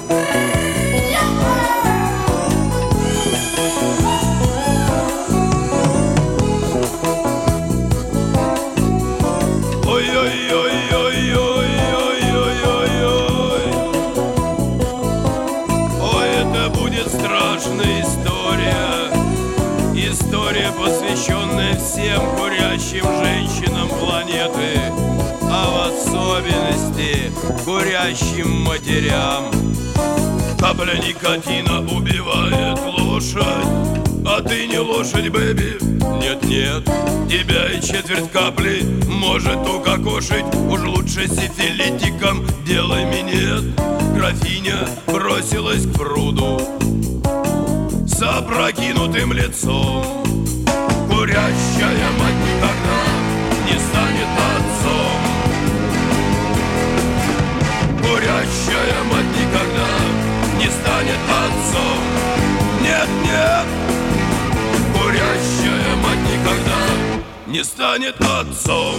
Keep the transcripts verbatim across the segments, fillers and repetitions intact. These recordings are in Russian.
История, посвященная всем курящим женщинам планеты, а в особенности курящим матерям. Капля никотина убивает лошадь, а ты не лошадь, бэби. Нет-нет, тебя и четверть капли может укокошить. Уж лучше сифилитиком делай минет. Графиня бросилась к пруду с опрокинутым лицом. Курящая мать никогда не станет отцом. Курящая мать никогда не станет отцом. Нет, нет, курящая мать никогда не станет отцом.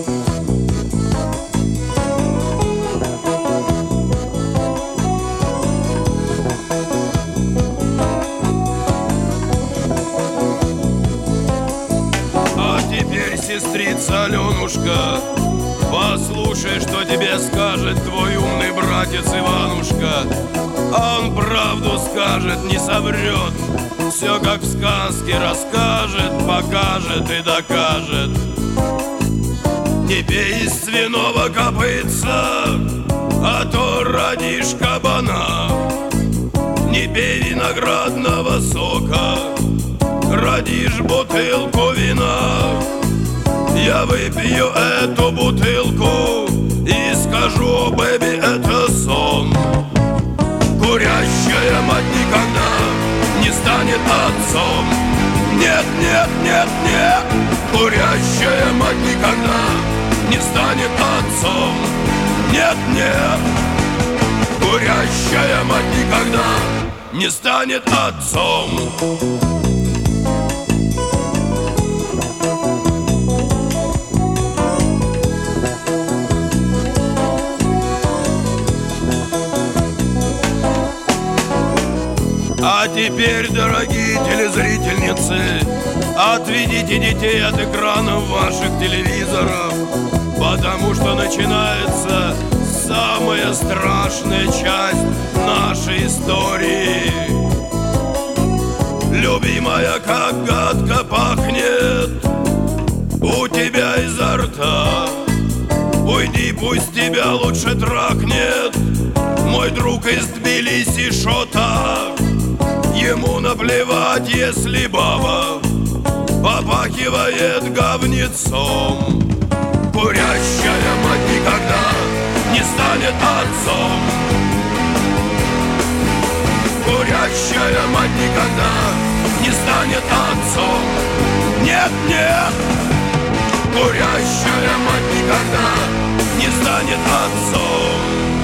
Сестрица Аленушка, послушай, что тебе скажет твой умный братец Иванушка. А он правду скажет, не соврет, все как в сказке расскажет, покажет и докажет. Не пей из свиного копытца, а то родишь кабана. Не пей виноградного сока, родишь бутылку вина. Я выпью эту бутылку и скажу, бэби, это сон. Курящая мать никогда не станет отцом. Нет, нет, нет, нет, курящая мать никогда не станет отцом. Нет, нет, курящая мать никогда не станет отцом. А теперь, дорогие телезрительницы, отведите детей от экранов ваших телевизоров, потому что начинается самая страшная часть нашей истории. Любимая, как гадко пахнет у тебя изо рта. Уйди, пусть тебя лучше трахнет мой друг из Тбилиси Шота. Ему наплевать, если баба попахивает говнецом. Курящая мать никогда не станет отцом. Курящая мать никогда не станет отцом. Нет, нет, курящая мать никогда не станет отцом.